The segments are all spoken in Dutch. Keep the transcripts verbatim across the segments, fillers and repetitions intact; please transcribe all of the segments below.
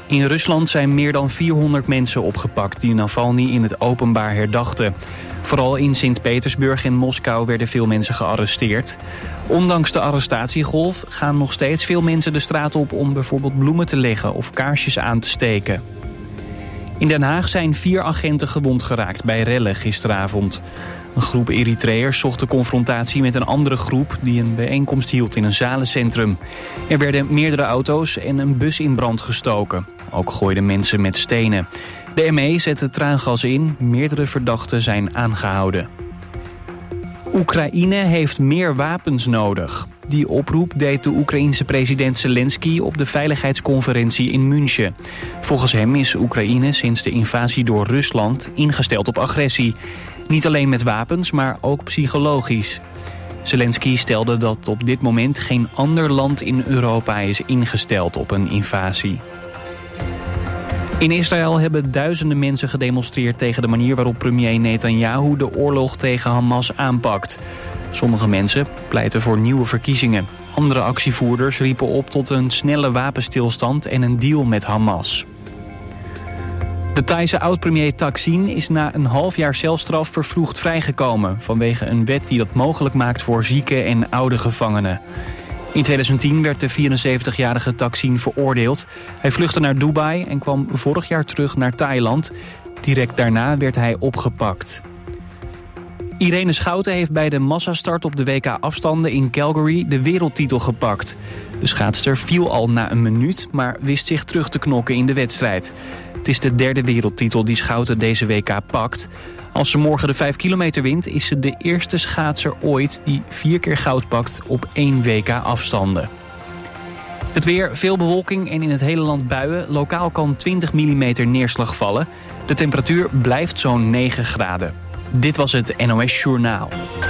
In Rusland zijn meer dan vierhonderd mensen opgepakt die Navalny in het openbaar herdachten. Vooral in Sint-Petersburg en Moskou werden veel mensen gearresteerd. Ondanks de arrestatiegolf gaan nog steeds veel mensen de straat op om bijvoorbeeld bloemen te leggen of kaarsjes aan te steken. In Den Haag zijn vier agenten gewond geraakt bij rellen gisteravond. Een groep Eritreërs zocht de confrontatie met een andere groep die een bijeenkomst hield in een zalencentrum. Er werden meerdere auto's en een bus in brand gestoken. Ook gooiden mensen met stenen. De M E zette traangas in, meerdere verdachten zijn aangehouden. Oekraïne heeft meer wapens nodig. Die oproep deed de Oekraïense president Zelensky op de veiligheidsconferentie in München. Volgens hem is Oekraïne sinds de invasie door Rusland ingesteld op agressie. Niet alleen met wapens, maar ook psychologisch. Zelensky stelde dat op dit moment geen ander land in Europa is ingesteld op een invasie. In Israël hebben duizenden mensen gedemonstreerd tegen de manier waarop premier Netanyahu de oorlog tegen Hamas aanpakt. Sommige mensen pleiten voor nieuwe verkiezingen. Andere actievoerders riepen op tot een snelle wapenstilstand en een deal met Hamas. De Thaise oud-premier Thaksin is na een half jaar celstraf vervroegd vrijgekomen vanwege een wet die dat mogelijk maakt voor zieke en oude gevangenen. In tweeduizend tien werd de vierenzeventigjarige Thaksin veroordeeld. Hij vluchtte naar Dubai en kwam vorig jaar terug naar Thailand. Direct daarna werd hij opgepakt. Irene Schouten heeft bij de massastart op de W K-afstanden in Calgary de wereldtitel gepakt. De schaatster viel al na een minuut, maar wist zich terug te knokken in de wedstrijd. Het is de derde wereldtitel die Schouten deze W K pakt. Als ze morgen de vijf kilometer wint, is ze de eerste schaatser ooit die vier keer goud pakt op één W K-afstanden. Het weer, veel bewolking en in het hele land buien. Lokaal kan twintig millimeter neerslag vallen. De temperatuur blijft zo'n negen graden. Dit was het N O S Journaal.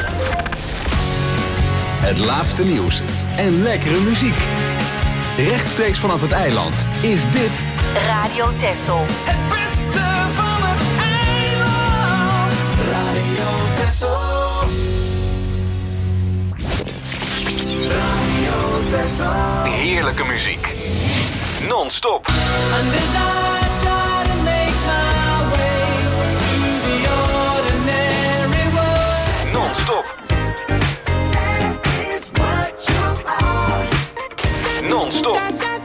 Het laatste nieuws en lekkere muziek. Rechtstreeks vanaf het eiland is dit Radio Texel. Het beste van het eiland. Radio Texel. Radio Texel. heerlijke muziek. Non-stop. Non-stop. Non-stop.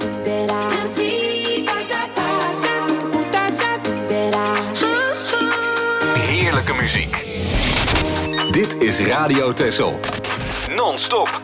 Heerlijke muziek. Dit is Radio Texel. Non-stop.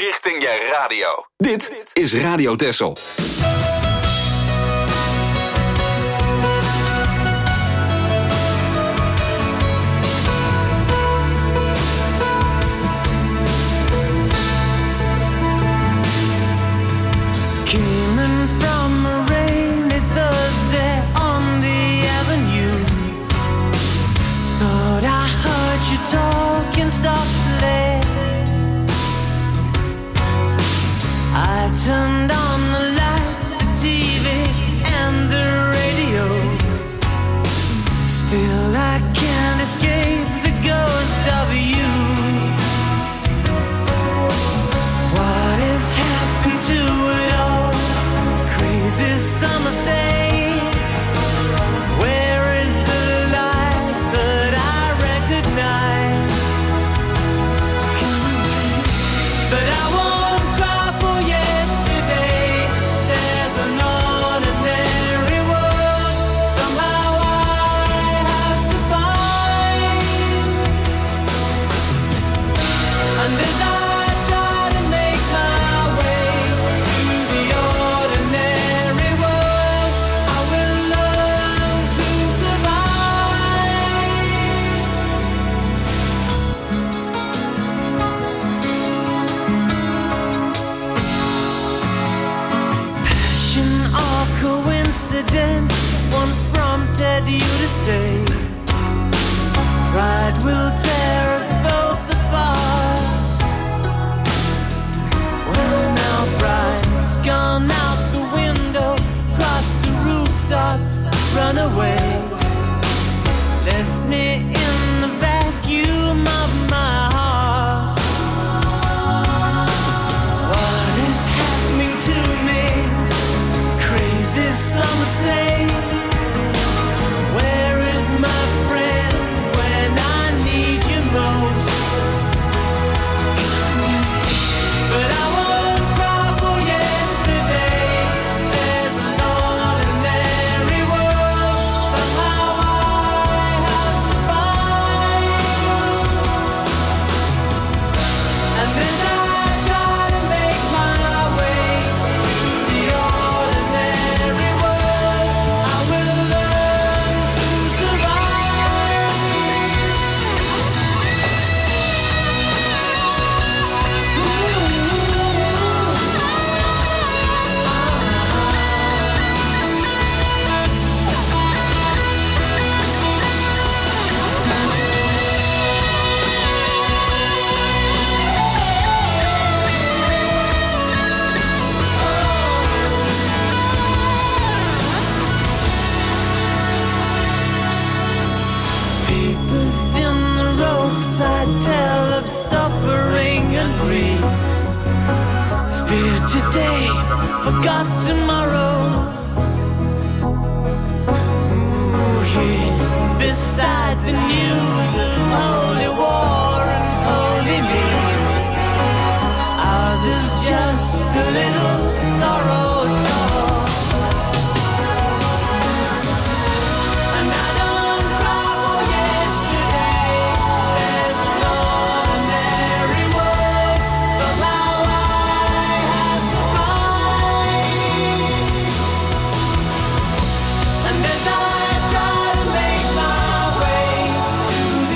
richting je radio. Dit is Radio Texel. Coming from a rainy Thursday on the avenue, thought I heard you talking softly. I turned on the lights, the T V and the radio. Still I can't escape the ghost of you. What has happened to it all? Crazy summer say, where is the life that I recognize? But I won't cry for yesterday. There's an ordinary world somehow I have to find. And as I try to make my way to the ordinary world, I will learn to survive. Passion or coincidence once prompted you to say, pride will tear us both apart. Well, now pride's gone out the window, crossed the rooftops, run away, left me in the vacuum of my heart. What is happening to me? Crazy some say. Where is my friend when I need you most? But I won't cry for yesterday. There's an ordinary world somehow I have to find. And as I try to make my way to the ordinary world, I will learn to survive. Papers in the roadside tell of suffering and grief. Fear today, forgot tomorrow. Ooh, here beside the news of holy war and holy me, ours is just a little sorrow talk. And I don't cry for yesterday. There's an ordinary world somehow I have to find. And as I try to make my way to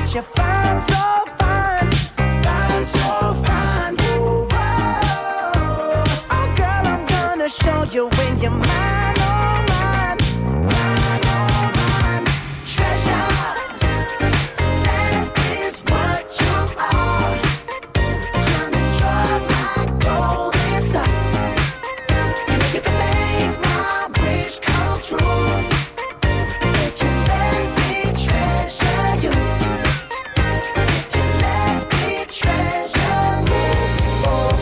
but you're fine, so fine, fine, so fine. Ooh, whoa. Oh, girl, I'm gonna show you when you're mine, oh, mine, mine, oh, mine. Treasure, that is what you are. Honey, you're my golden star. You know you can make my wish come true. If you let me treasure you. If you let me treasure you. Oh,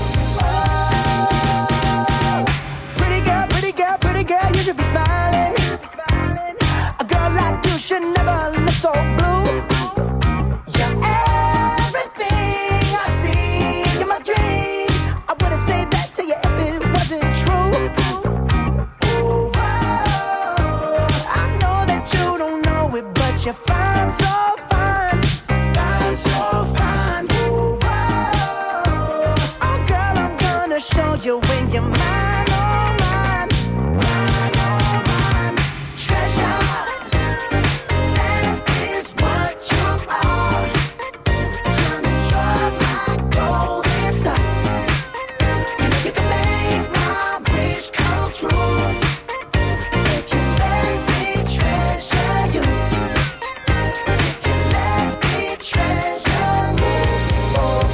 oh. Pretty girl, pretty girl, pretty girl, you should be smiling. A girl like you should never look so blue. You're everything I see in my dreams. I wouldn't say that to you if it wasn't true. Ooh, whoa. I know that you don't know it, but you're fine, so fine, fine, so fine. Ooh, whoa. Oh, girl, I'm gonna show you when you're mine, oh, mine, mine, oh, mine. Treasure, that is what you are. Honey, you're my golden star. You know you can make my wish come true. If you let me treasure you. If you let me treasure you. Oh,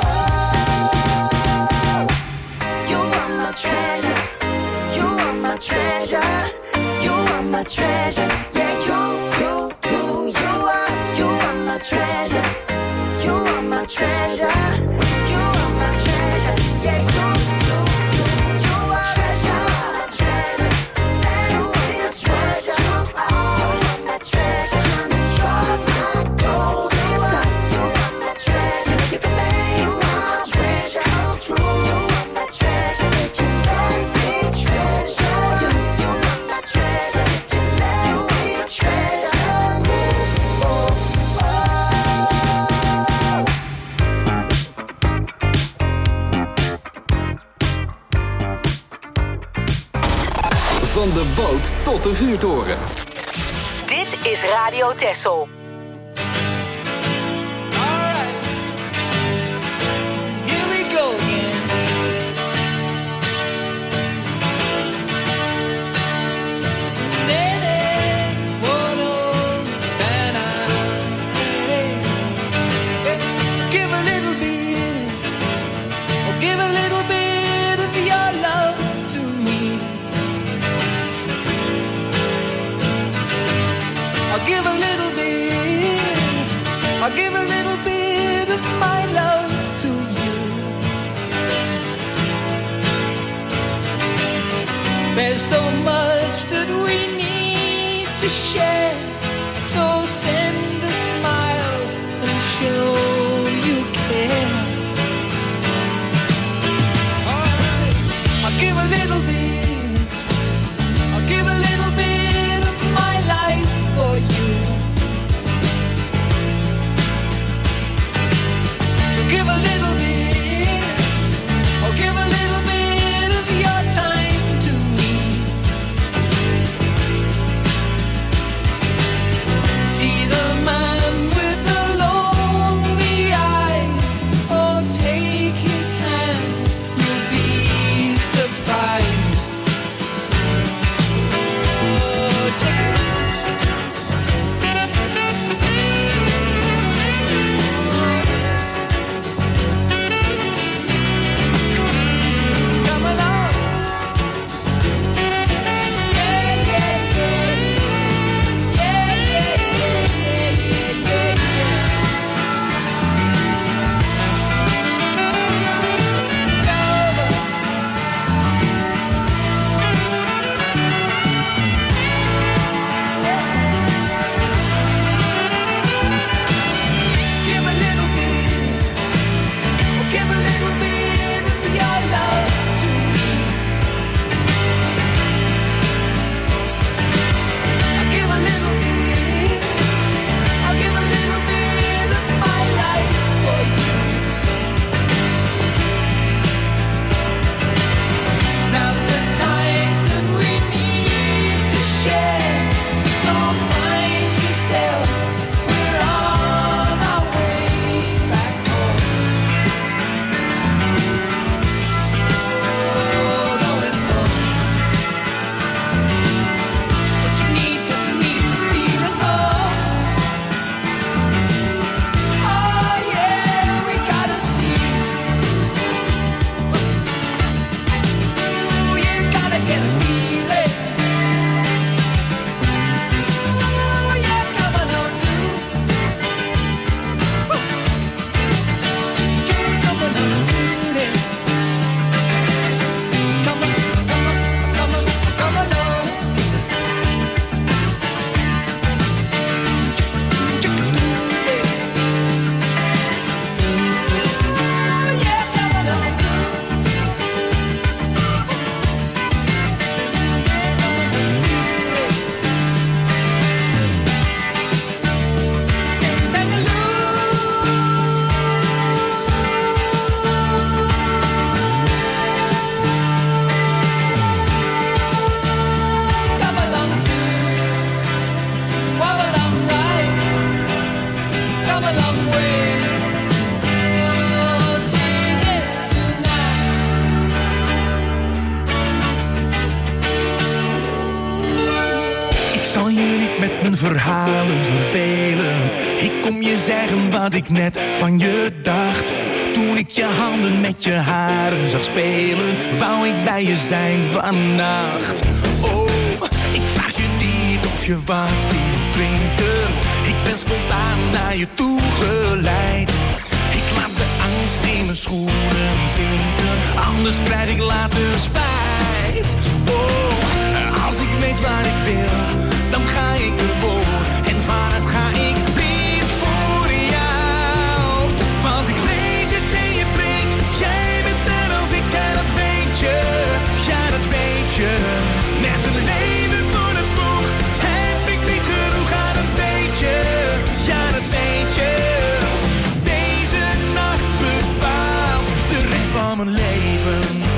oh. You are my treasure. You are my treasure. You are my treasure. Yeah, you, you, you, you are. You are my treasure. You are my treasure. You are my treasure. Yeah, you, you, you, you are. Treasure, treasure. You is treasure. You are my treasure. Honey, you're my golden star. You are my treasure. You can make my treasure come true. You are my treasure. If you let me treasure you. You are my treasure. If you let me treasure you. Oh, oh. Van de boot tot de vuurtoren. Dit is Radio Texel. Alright, here we go again. Baby, what oh, and I, give a little bit, oh, give a little bit of your love to me. I'll give a little bit, I'll give a little bit of my love to you. There's so much that we need to share, so send a smile and show you care. Alright, I'll give a little bit, I'll give a little bit of my life for you. So give a little bit, or give a little bit of your time to me. See the man with the lonely eyes, oh take his hand, you'll be surprised. Oh, take it. zal je niet met mijn verhalen vervelen. Ik kom je zeggen wat ik net van je dacht. Toen ik je handen met je haren zag spelen, wou ik bij je zijn vannacht. Oh, ik vraag je niet of je wat wil drinken. Ik ben spontaan naar je toe geleid. Ik laat de angst in mijn schoenen zinken, anders krijg ik later spijt. Oh, als ik weet waar ik wil, dan ga ik ervoor. En vanuit ga ik blind voor jou. Want ik lees het in je blik. Jij bent net als ik en dat weet je. Ja, dat weet je. Met een leven voor de boeg heb ik niet genoeg aan een beetje. Ja, dat weet je. Deze nacht bepaalt de rest van mijn leven.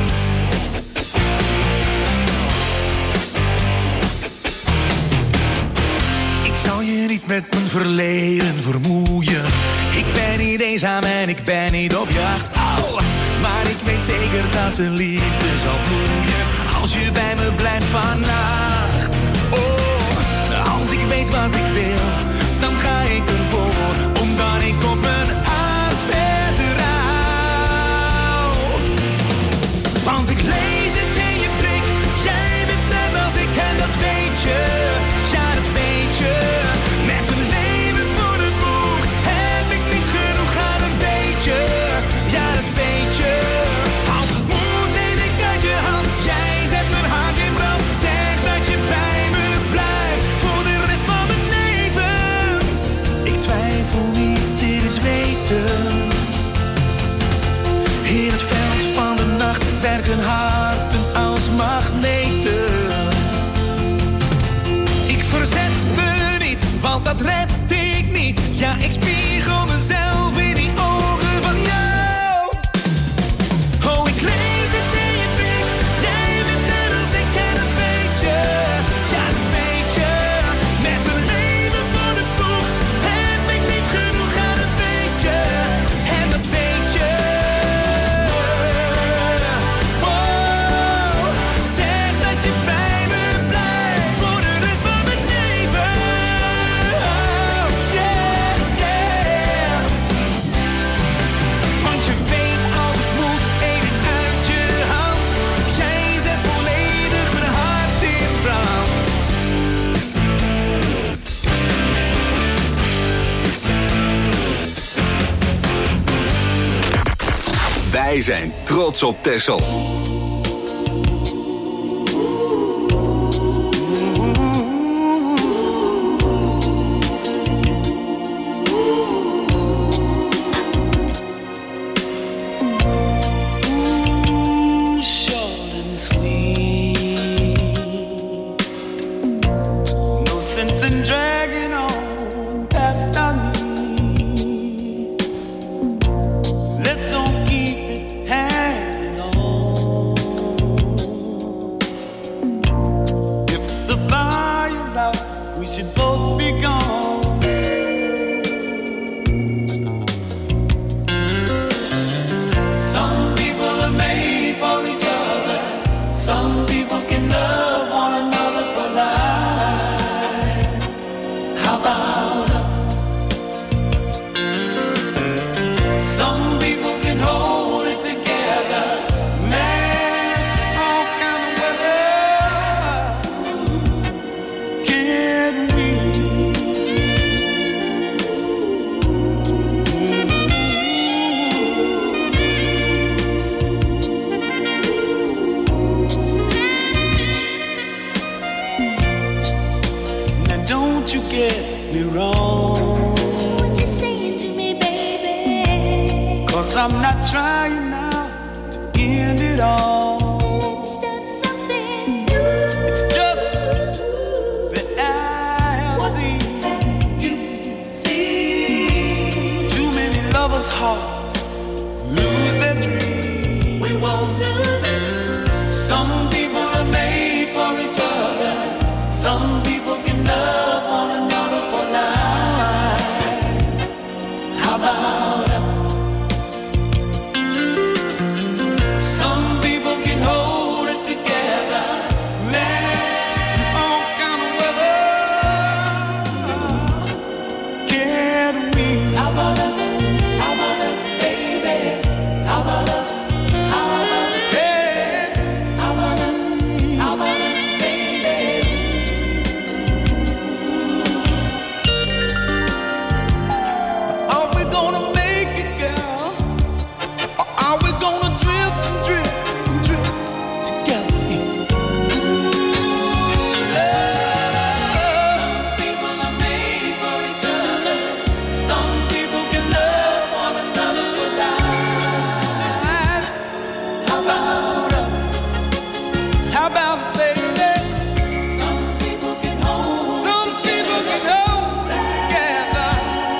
Ik zal je niet met mijn verleden vermoeien. Ik ben niet eenzaam en ik ben niet op jacht. Oh, maar ik weet zeker dat de liefde zal bloeien als je bij me blijft vannacht. Oh, als ik weet wat ik wil, dan ga ik ervoor, omdat ik op mijn hart vertrouw. Want ik lees het in je blik. Jij bent net als ik en dat weet je. Ja, dat weet je. Met een leven voor de boeg heb ik niet genoeg aan een beetje. Ja, dat weet je. Als het moet, neem ik uit je hand. Jij zet mijn hart in brand. Zeg dat je bij me blijft voor de rest van mijn leven. Ik twijfel niet, dit is weten. In het veld van de nacht werken harten als magneten. Ik verzet me niet, want dat red ik niet. Ja, ik spiegel mezelf in die ogen van jou. Oh, ik lees het in je blik. Jij bent net als ik en dat weet je. Ja, dat weet je. Met een leven voor de boeg heb ik niet genoeg aan een beetje. En dat weet je. Oh, zeg dat je bij me blijft voor de rest van mijn leven. Oh, yeah, yeah. Want je weet als het moet, even uit je hand. Jij zet volledig mijn hart in brand. Wij zijn trots op Texel. Short and sweet. No sense in dragging on past our needs. Let's don't keep it hanging on. If the fire's out, we should both be gone. Some people are made for each other. Some people can love one another for life. How about us? Some people can hold it together. Master all kind of weather. Can we? Now don't you get me wrong, What you saying to me, baby? 'cause I'm not trying now to end it all. Let's start something new. It's just that I have What seen have you seen? too many lovers' hearts lose their dreams. We won't lose it. Some people are made for each other. Some people can love one another for life. How about about us? Some people can hold it together, let all kind of weather. Can we? How about us? How about us, baby? How about us? How about us, baby? How about us? How about us, baby? Are we gonna make it, girl? Or are we gonna drift and drift and drift together? Some people are made for each other. Some people can love one another for life. How about us? How about us, baby? Some people can hold. Some people can hold together.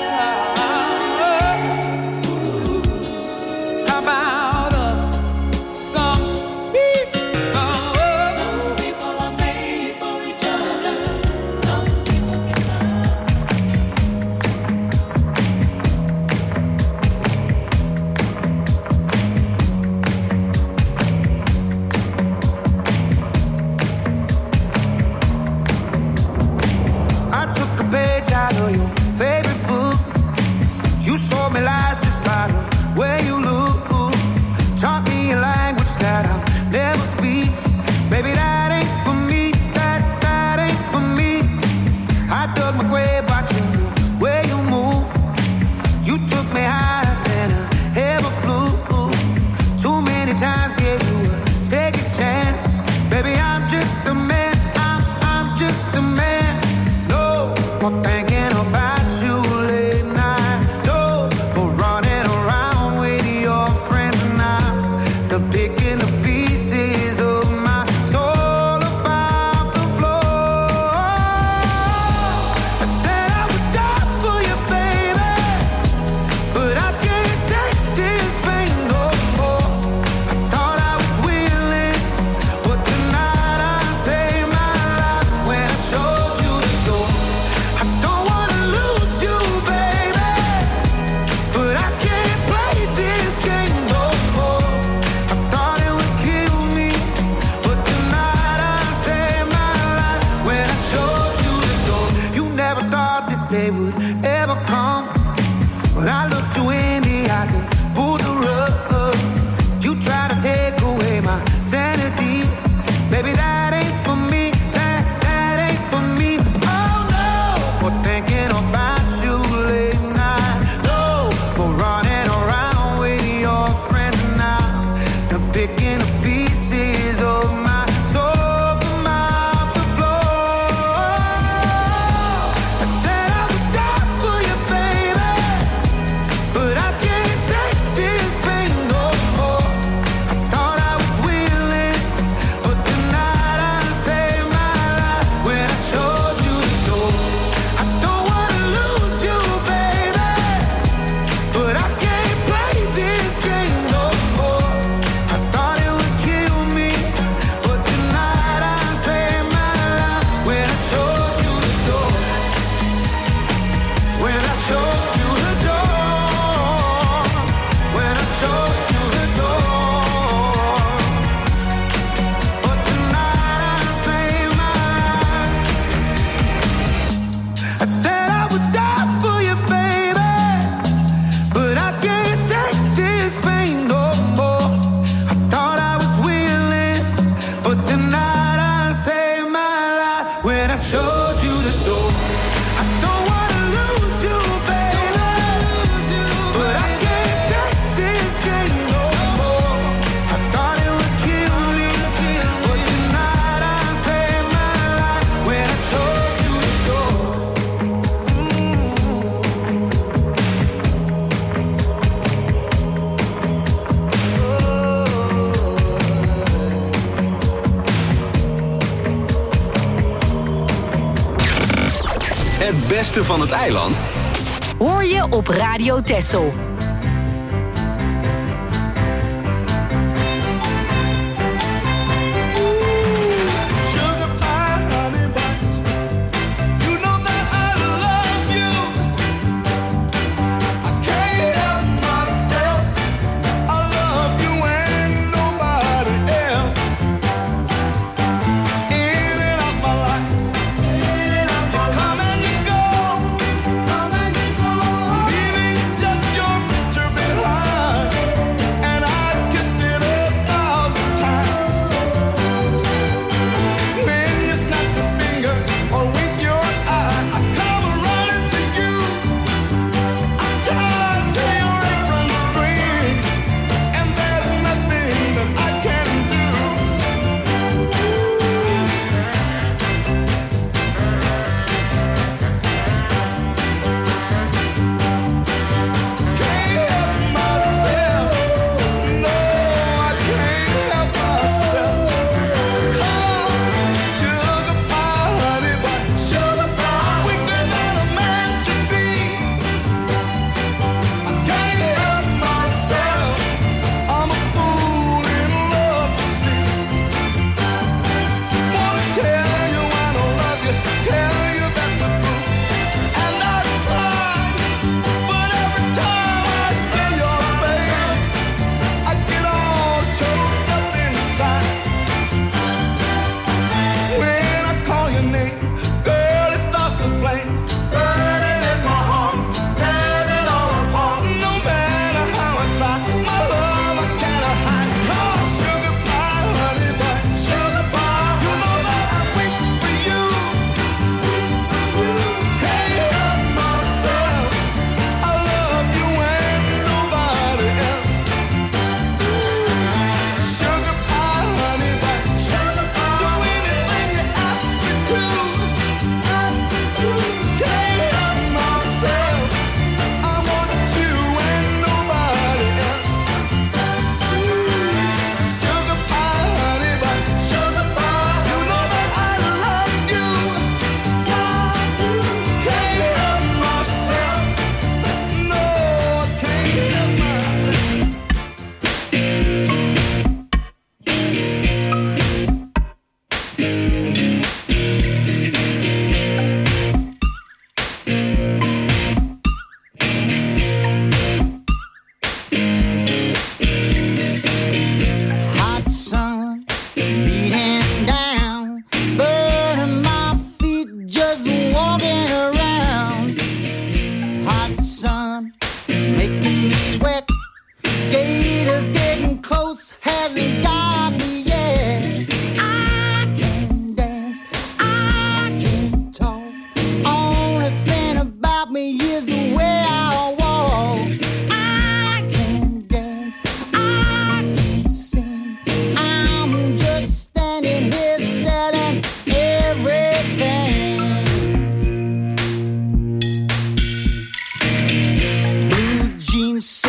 How about us? Some people. Some people are made for each other. Some people can love. I took a page out of your favorite book. You sold me lies just by the way you look. Taught me a language that I'll never speak. Baby, that ain't for me. That, that ain't for me. I dug my grave watching you, where you move. You took me higher than I ever flew. Too many times gave you a second chance. Baby, I'm just a man. I'm, I'm just a man. No more thinking about you late night. No more running around with your friends now. They're picking the pieces of my soul about the floor. I said I would die for you, baby, but I can't take this pain no more. I thought I was willing, but tonight I saved my life when I showed you the door. I don't wanna lose you, baby, but I can't play this game no more. I thought it would kill me, but tonight I saved my life when I showed you the door. You never thought this day would ever come, but I looked you in the eyes and pulled the rug. You tried to take away my sanity. Baby, that ain't for me. That, that ain't for me. Oh no, more thinking about you late night. No more running around with your friends now. I'm picking the pieces of my soul from out the floor. I said I would die for you, baby, but I can't take this pain no more. I thought I was willing, but tonight I saved my life when I showed you the door. I don't wanna lose you, baby, but I can't play this game no more. I thought it would kill me, but tonight I saved my life when I showed you the door. When I showed you the door. When I showed you the door. But tonight I saved my life. I said I would die for you, baby, but I can't take this pain no more. I thought I was willing, but tonight I saved my life when I showed you the door. I don't wanna lose you, baby, but I can't take this game no more. I thought it would kill me, but tonight I saved my life when I showed you the door. Het beste van het eiland Hoor je op Radio Texel. Sugar pie, honey buns. You know that I love you. I can't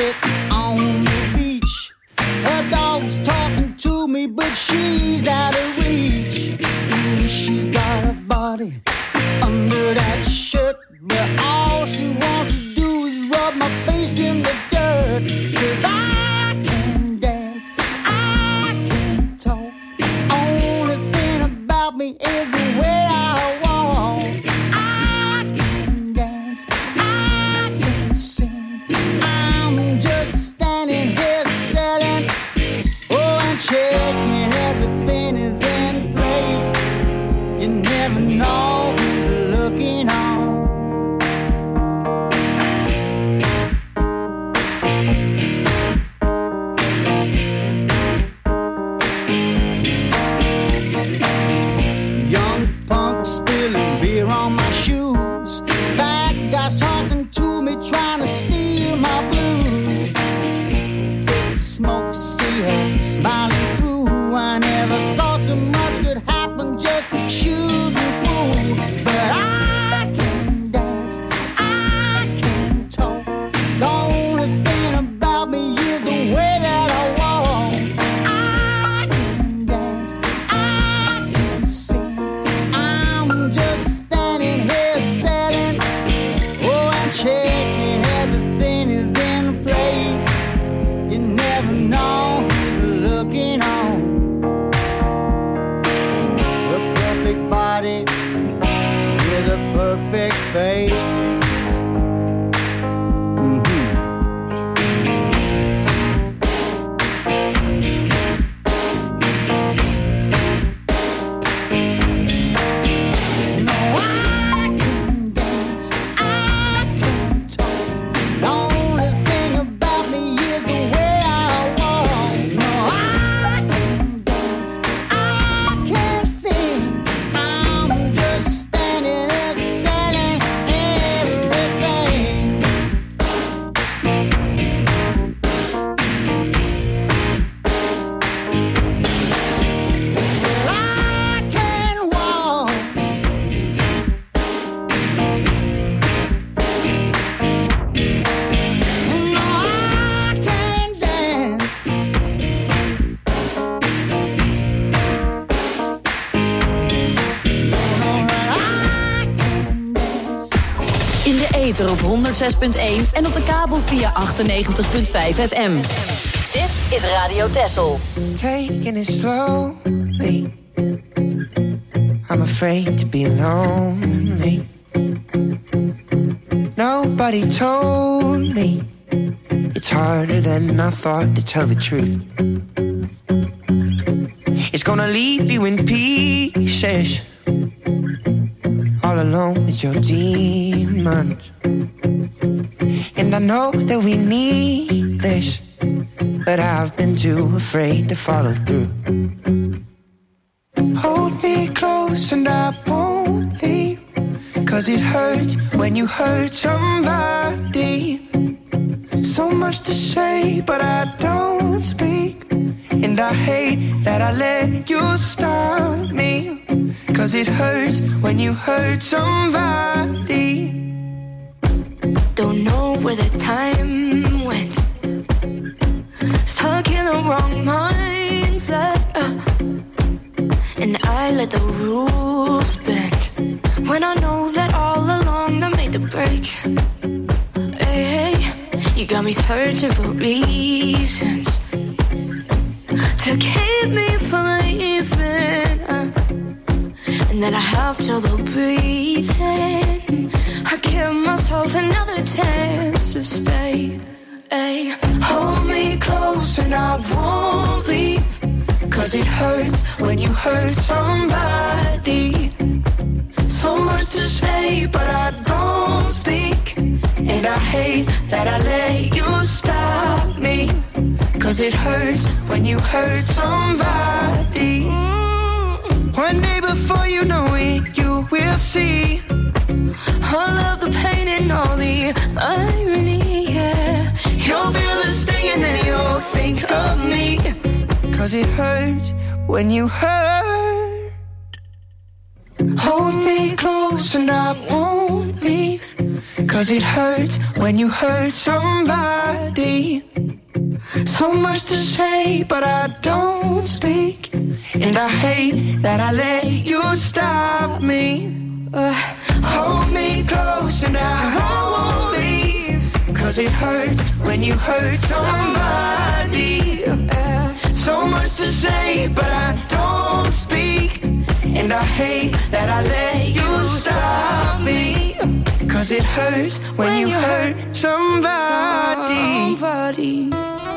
sit on the beach. Her dog's talking to me, but she's out of reach. Ooh, she's got a body under that shirt, but all she wants to do is rub my face in the dirt. 'Cause I can dance, I can talk. Only thing about me is the way I walk. I can dance, I can sing. I'm just standing here selling, oh, and checking everything is in place. You never know who's looking on. Young punk spilling beer on my shoes. Bad guys talking to me, trying to steal my blues. Thick smoke, see her smiling through. I never thought so much could happen just shooting through. But I can dance, I can talk. The only thing about me is the way that I walk. I can dance, I can sing. I'm just standing here selling, oh, and checking everything is in place. You never know who's looking on. The perfect body with a perfect face. Mhm. No, I can dance, I can talk. The only thing about me is the way I walk. No, I can dance, I can sing. I'm just standing there selling everything. I can walk. No, I can dance. In de ether op honderdzes punt één en op de kabel via achtennegentig punt vijf F M. Dit is Radio Texel. Taking it slowly. I'm afraid to be lonely. Nobody told me it's harder than I thought to tell the truth. It's gonna leave you in pieces, all alone with your demons. And I know that we need this, but I've been too afraid to follow through. Hold me close and I won't leave, 'cause it hurts when you hurt somebody. So much to say, but I don't speak. And I hate that I let you stop me, 'cause it hurts when you hurt somebody. Don't know where the time went. Stuck in the wrong mindset. Uh. And I let the rules bend, when I know that all along I made the break. Hey, hey, you got me searching for reasons to keep me from leaving, uh. And then I have trouble breathing. I give myself another chance to stay. Hey, hold me close and I won't leave, 'cause it hurts when you hurt somebody. So much to say, but I don't speak. And I hate that I let you stop me, 'cause it hurts when you hurt somebody. Mm. One day before you know it, you will see all of the pain and all the irony, yeah. You'll feel the sting and then you'll think of me, 'cause it hurts when you hurt. Hold me close and I won't leave, 'Cause it hurts when you hurt somebody. So much to say, but I don't speak. And I hate that I let you stop me. Uh, hold me close and I won't leave. 'Cause it hurts when you hurt somebody. Uh, so much to say, but I don't speak. And I hate that I let you stop me. 'Cause it hurts when, when you hurt somebody. somebody.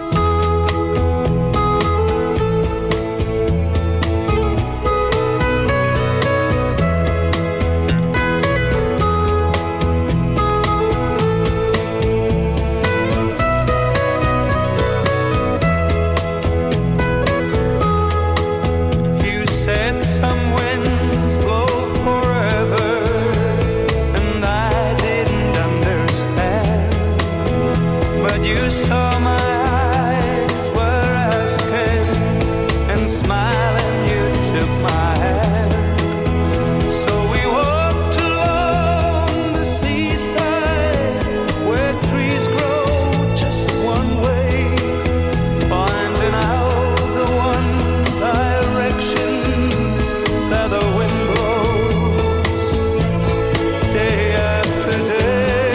Saw my eyes were asking, and smiling you took my hand. So we walked along the seaside, where trees grow just one way, finding out the one direction that the wind blows, day after day.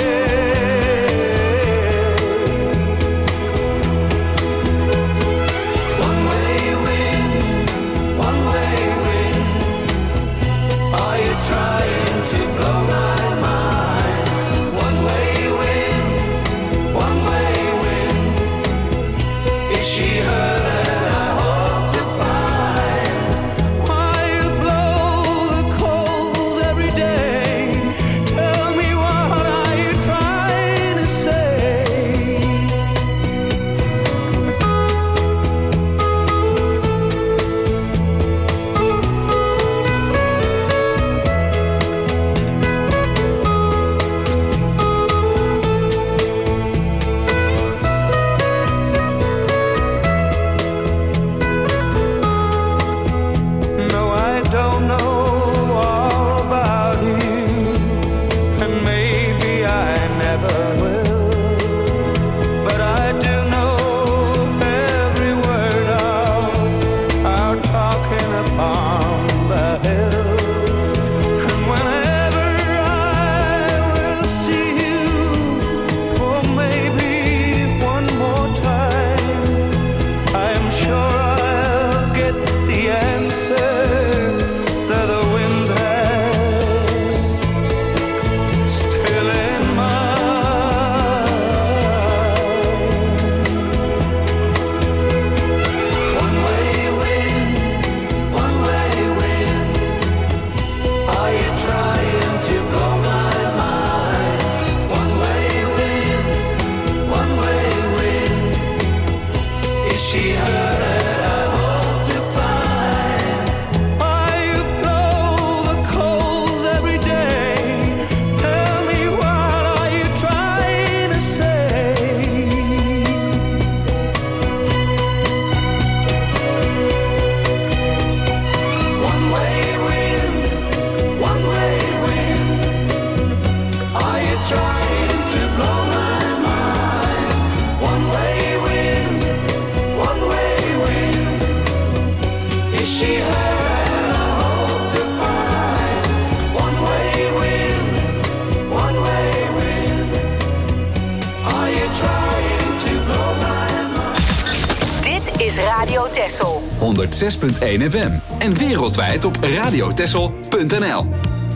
honderdzes punt één F M en wereldwijd op radiotessel punt n l.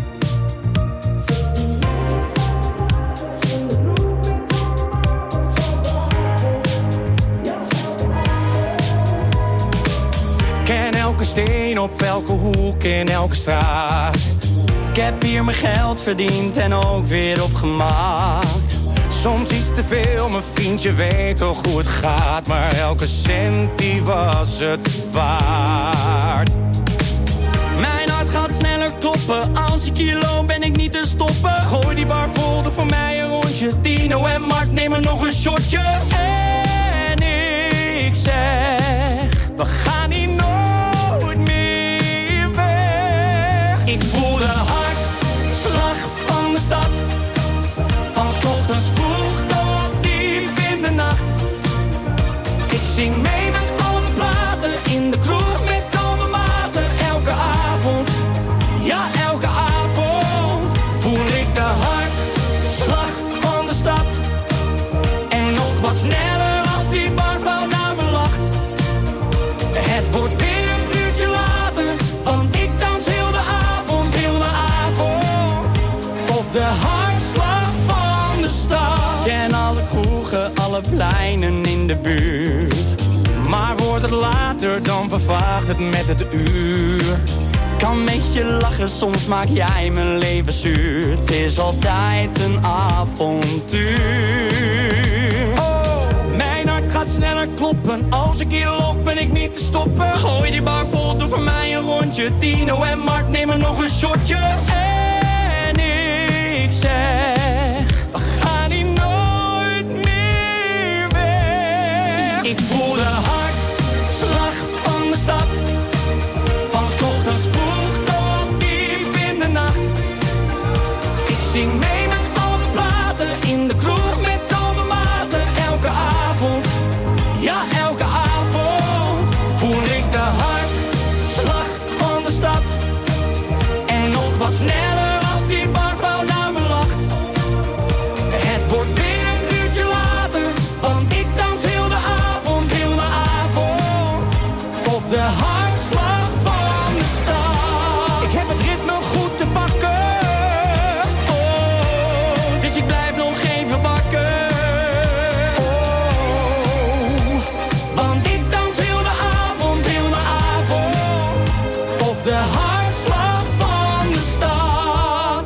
Ken elke steen op elke hoek in elke straat. Ik heb hier mijn geld verdiend en ook weer opgemaakt. Soms iets te veel, mijn vriendje weet toch hoe het gaat. Maar elke cent die was het waard. Mijn hart gaat sneller kloppen. Als ik hier loop ben ik niet te stoppen. Gooi die bar vol, doe voor mij een rondje. Tino en Mark nemen nog een shotje. En ik zeg, we gaan hier nooit meer weg. Ik voel de hartslag van de stad. Van alle pleinen in de buurt. Maar wordt het later, dan vervaagt het met het uur. Kan met je lachen, soms maak jij mijn leven zuur. Het is altijd een avontuur. Oh, mijn hart gaat sneller kloppen. Als ik hier loop ben ik niet te stoppen. Gooi die bar vol, doe voor mij een rondje. Tino en Mark nemen nog een shotje. En ik zeg, we gaan hier nooit meer weg. Ik voel de hartslag van de stad. Van 's ochtends vroeg tot diep in de nacht. Ik zing mee met alle platen. In de kroeg met al mijn maten. Elke avond, ja elke avond. Voel ik de hartslag van de stad. En nog wat sneller als die barvrouw naar me lacht. Het wordt weer een uurtje later. Want ik dans heel de avond, heel de avond. Op de hartslag van de stad. Ik heb het ritme goed te pakken. Oh, dus ik blijf nog even wakker. Oh, want ik dans heel de avond, heel de avond. Op de hartslag van de stad.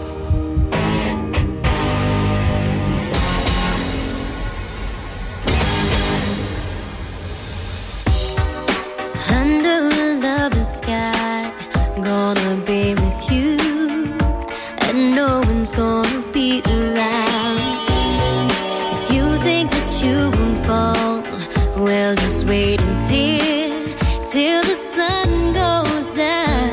Under a lover's sky, gonna be with you, and no one's gonna be around. If you think that you won't fall, well just wait until, till the sun goes down.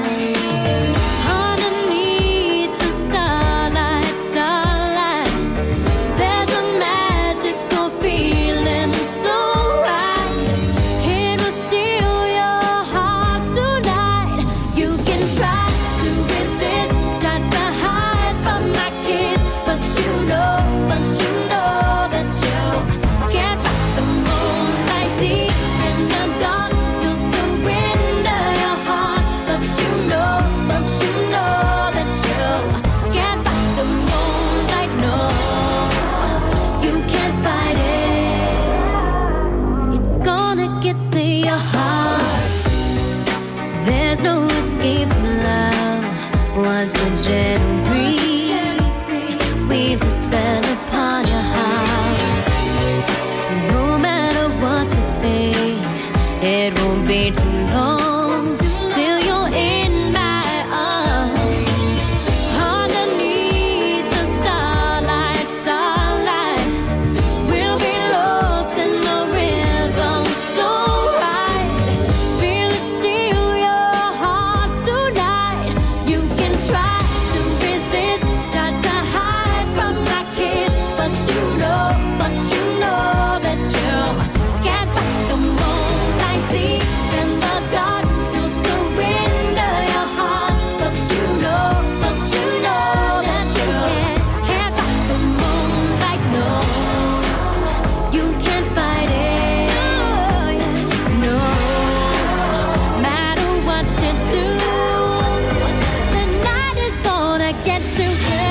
Underneath the starlight, starlight, there's a magical feeling so right. It will steal your heart tonight. You can try to resist, try to hide from my kiss, but you know, but you know that you can't fight the moonlight deep in the dark. You'll surrender your heart, but you know, but you know that you can't fight the moonlight. No, you can't fight it. It's gonna get to your heart. There's no escape from love. Once the gentle breeze weaves its spell upon your heart. No matter what you think, it won't be too long till you're in my arms. Underneath the starlight, starlight, we'll be lost in the rhythm so right. Feel it steal your heart tonight. You can try to resist, try to hide from my kiss, but you know, but you know that you can't fight the moonlight deep in the dark. You'll surrender your heart, but you know, but you know that you can't fight the moonlight. No, you can't fight it. No, matter what you do, the night is gonna get to you.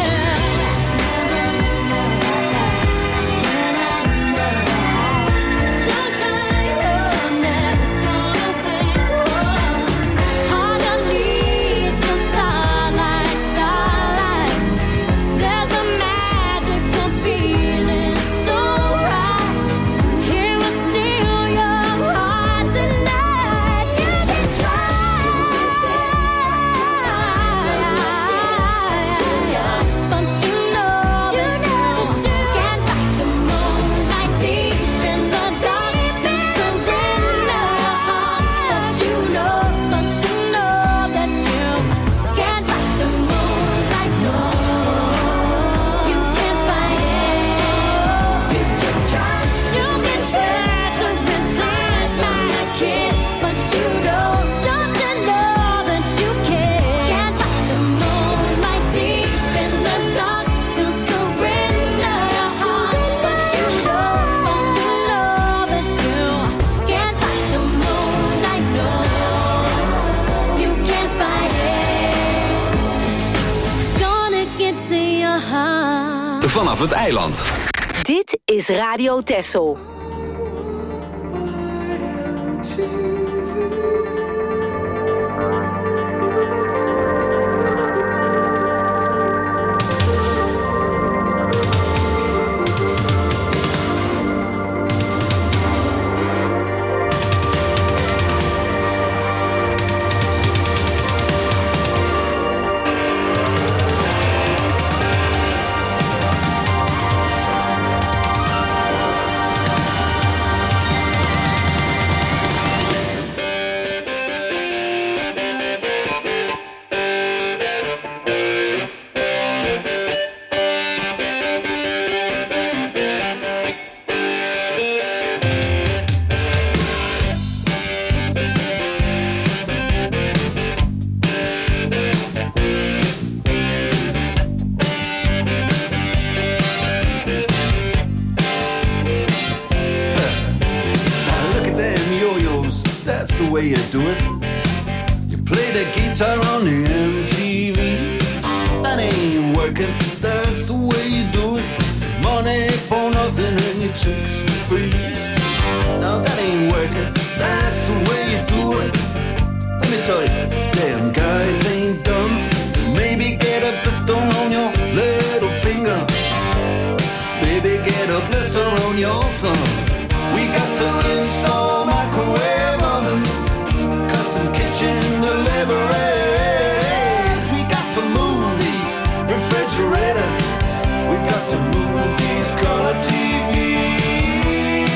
Underneath the starlight, starlight, there's a magical feeling so right. Here will steal your heart tonight. You can try, but you know that you can't fight the moonlight deep in the dark. You surrender your heart, but you know, but you know that you can't fight the moonlight. No, you can't fight it. You can try, you can try to resist my kiss, but you know, don't you know that you can't fight the moonlight deep in the dark. You surrender your heart, but you know, but you know that you can't fight the moonlight. No, you can't fight it. It's gonna get to your heart. Vanaf het eiland. Dit is Radio Texel. way you do it. You play the guitar on the M T V. That ain't working, that's the way you do it. Money for nothing and your chicks for free. Now that ain't working, that's the way you do it. Let me tell you, damn guys ain't dumb. Maybe get a blister on your little finger. Maybe get a blister on your thumb. We got to install microwave ovens, custom kitchen deliveries. We got to move these refrigerators. We got to move these color T Vs.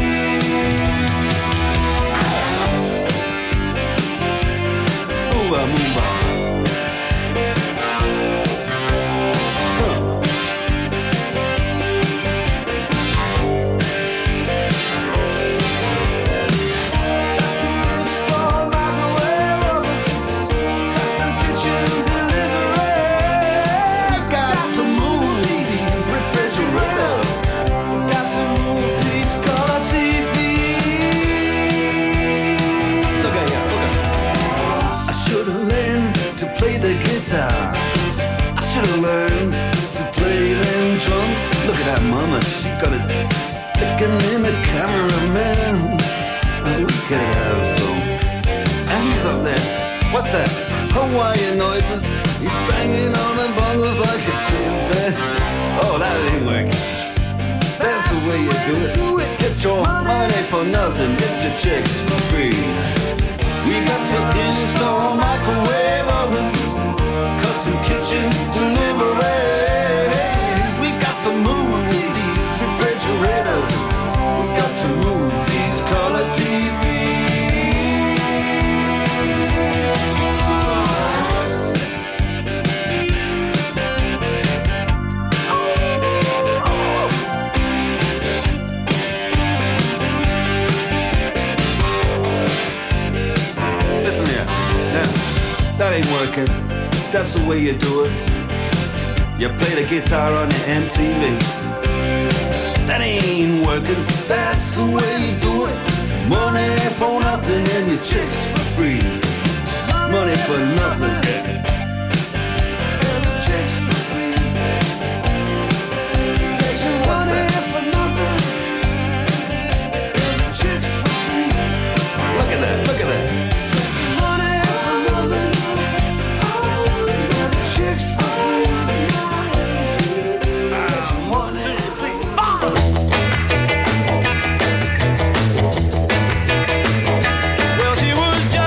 Move on, move on. I should've learned to play them drums. Look at that mama, she got it sticking in the cameraman. And we could have some. And he's up there. What's that? Hawaiian noises. He's banging on the bongos like a chimpanzee. Oh, that ain't working. That's the way you do it. Get your money for nothing. Get your chicks for free. We got to install microwave oven, custom kitchen deliveries. We got to move these refrigerators. We got to move these color T Vs. Listen here, now, that ain't working. That's the way you do it. You play the guitar on the M T V. That ain't working. That's the way you do it. Money for nothing and your chicks for free. Money for nothing and your chicks for free. What's that? Money for nothing and your chicks for free. Look at that, look at that. Money for nothing. Chicks for Well, she was just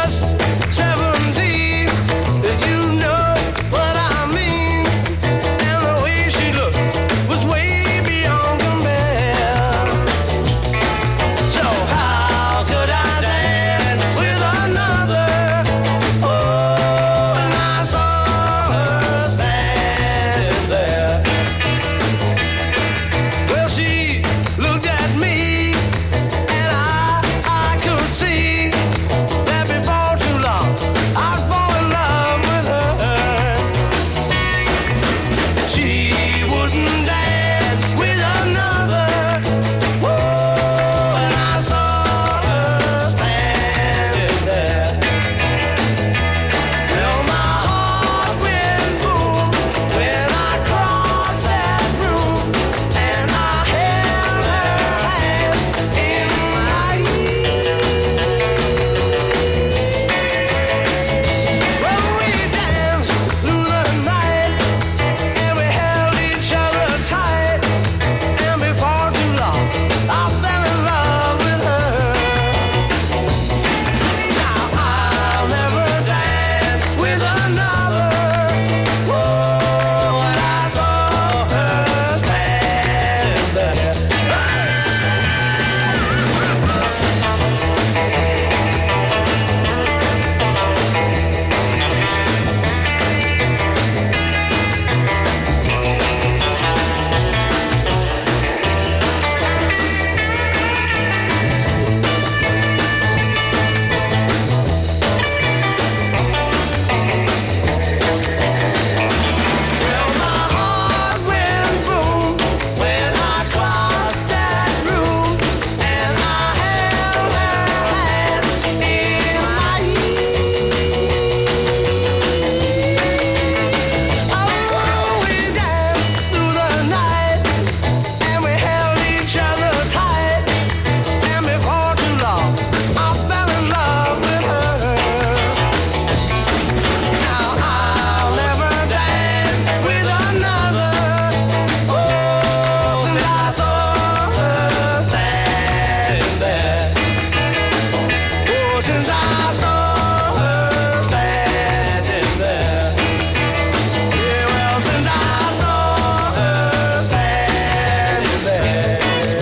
since I saw her standing there. Yeah, well, since I saw her standing there.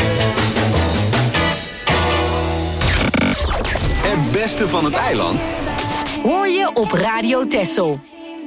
Het beste van het eiland Hoor je op Radio Texel.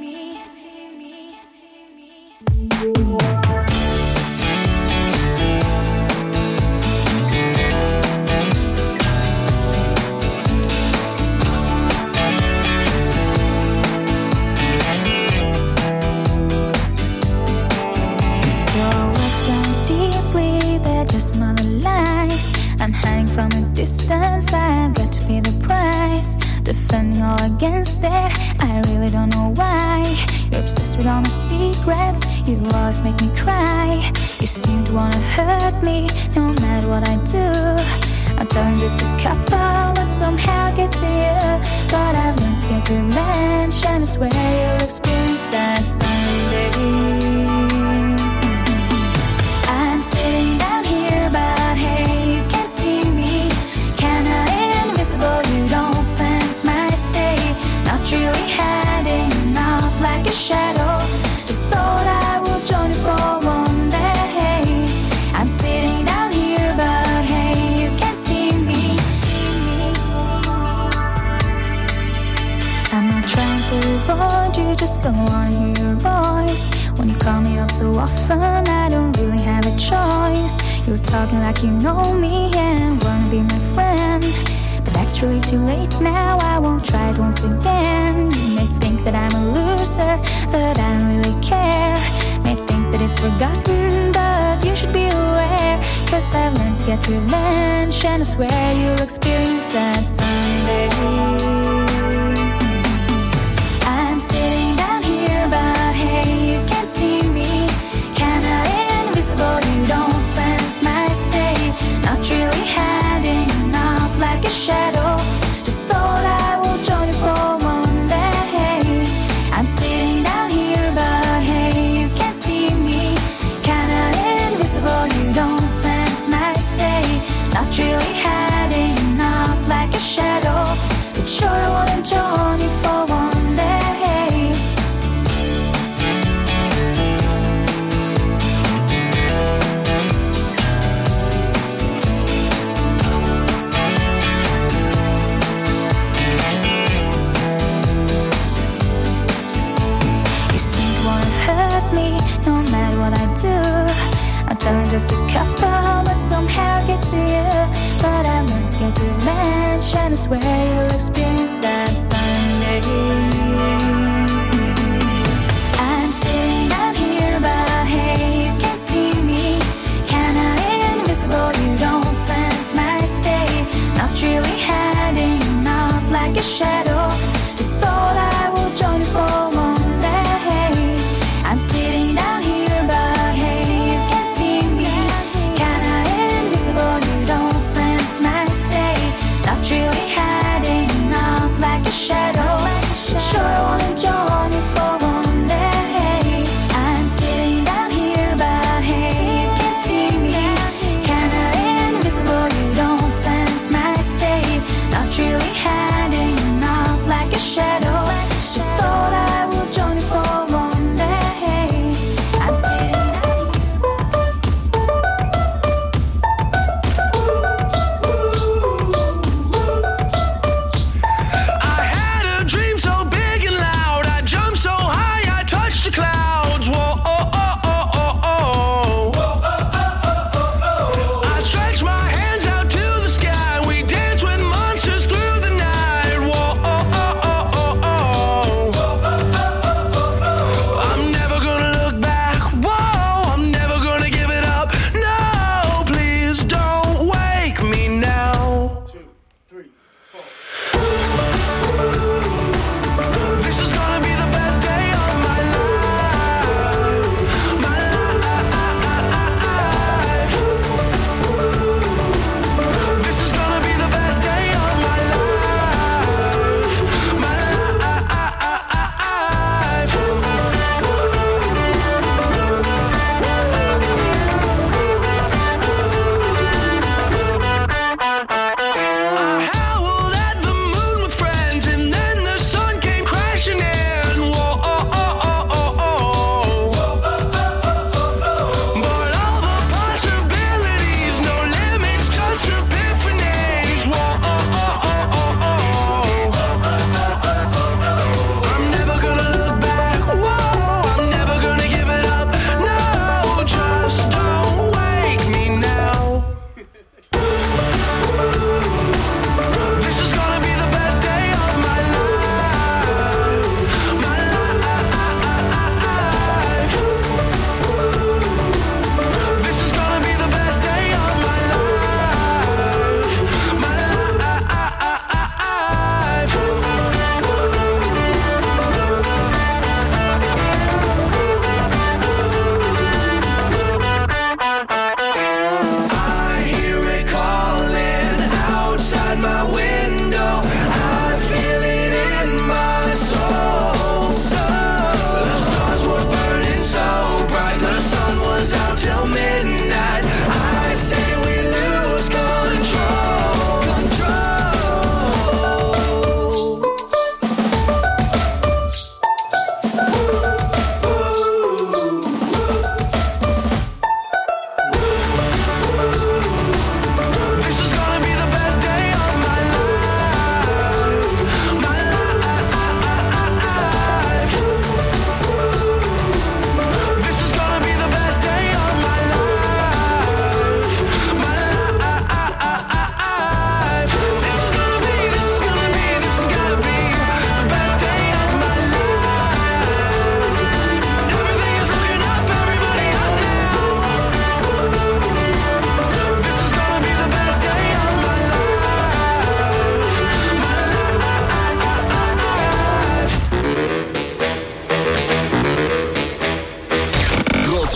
I'm hiding from a distance, I've got to pay the price. Defending all against it, I really don't know why. You're obsessed with all my secrets, you always make me cry. You seem to wanna hurt me, no matter what I do. I'm telling just a couple, but somehow it gets to you. But I've learned to get revenge, and I swear you'll experience that someday. I'm sitting down here, but hey, you can't see me. Kinda invisible, you don't sense my state. Not really hiding, not like a shadow. Just thought I would join you for one day. I'm sitting down here, but hey, you can't see me. I'm not trying to avoid you, just don't wanna hear your voice. When you call me up so often, I don't really have a choice. You're talking like you know me and wanna be my friend. But that's really too late now, I won't try it once again. You may think that I'm a loser, but I don't really care. May think that it's forgotten, but you should be aware. Cause I've learned to get revenge, and I swear you'll experience that someday. I'm sitting down here, but hey, you can't see me. Kinda invisible, you don't sense my state. Not really hiding, not like a shadow. Just thought I would join you for one day. I'm sitting down here, but hey, you can't see me. Kinda invisible, you don't sense my state. Not really hiding, not like a shadow. But sure I wanna join you for one day. No matter what I do, I'm telling just a couple, but somehow it gets to you. But I learned to get revenge, and I swear you'll experience that someday. I'm sitting down here, but hey, you can't see me. Kinda invisible, you don't sense my state. Not really hiding, not like a shadow. Just thought I would join you for one day. I'm sitting down here, but hey, you can't see me. Kinda invisible, you don't sense my state. Not really hiding, not like a shadow. But sure I wanna join you for one day. I'm sitting down here, but hey, you can't see me. Kinda invisible, you don't sense my state. Not really hiding, not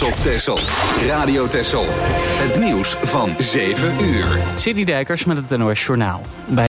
op Texel. Radio Texel. Het nieuws van zeven uur. Sidney Dijkers met het N O S Journaal. Bij